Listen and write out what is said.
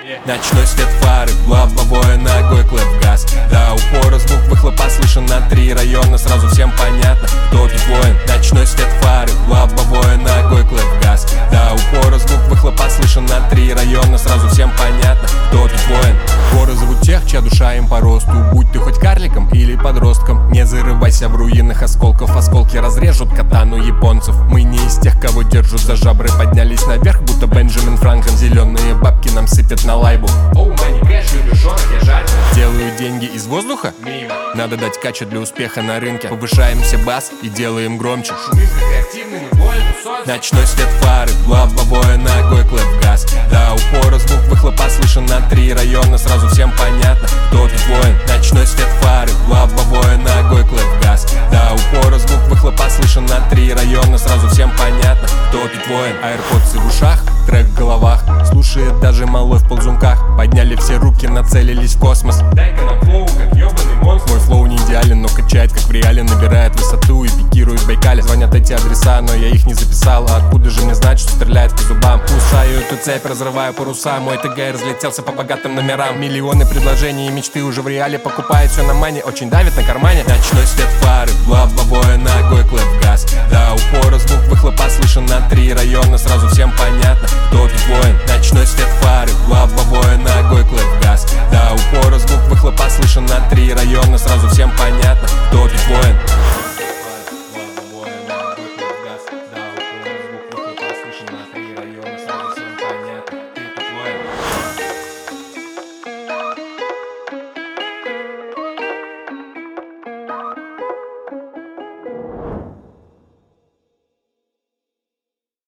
Ночной свет фары, лобовое ногой, клэп в газ. До упора звук выхлопа слышен на 3 района, сразу всем понятно, кто тут воин. Ночной свет фары, лобовое ногой, клэп в газ. До упора звук выхлопа слышен на 3 района, сразу всем понятно, кто тут воин. Горы зовут тех, чья душа им по росту. Будь ты хоть карликом или подростком, не зарывайся в руинах осколков. Осколки разрежут катану японцев. Мы не из тех, кого держат за жабры. Поднялись наверх, будто Бенджамин Франклин. Зеленые бабки нам сыпят на лайбу. Оу, мани кэш, любишонок, я жаль. Делаю деньги из воздуха? Мимо. Надо дать кача для успеха на рынке. Повышаемся бас и делаем громче. Шумим как активный, не болен, солнце. Ночной свет фары, лобовое ногой, клэп в газ. До упора звук выхлопа слышен на 3 района, сразу всем понятно, кто тут воин. Ночной свет фары, лобовое ногой, клэп в газ. До упора звук выхлопа слышен на 3 района, сразу всем понятно, кто тут воин. AirPods в ушах, трек в головах, слушает даже малой в ползунках. Подняли все руки, нацелились в космос. Дай-ка нам флоу, как ёбаный монстр. Мой флоу не идеален, но качает, как в реале. Набирает высоту и пикирует в Байкале. Звонят эти адреса, но я их не записал. А откуда же мне знать, что стреляет по зубам? Кусаю эту цепь, разрываю паруса. Мой ТГ разлетелся по богатым номерам. Миллионы предложений и мечты уже в реале. Покупает все на мане, очень давит на кармане. Ночной свет фары, лобовое ногой, клэп в газ. До упора звук выхлопа слышен на 3 района, сразу всем понятно, кто тут воин. Ночной свет фары,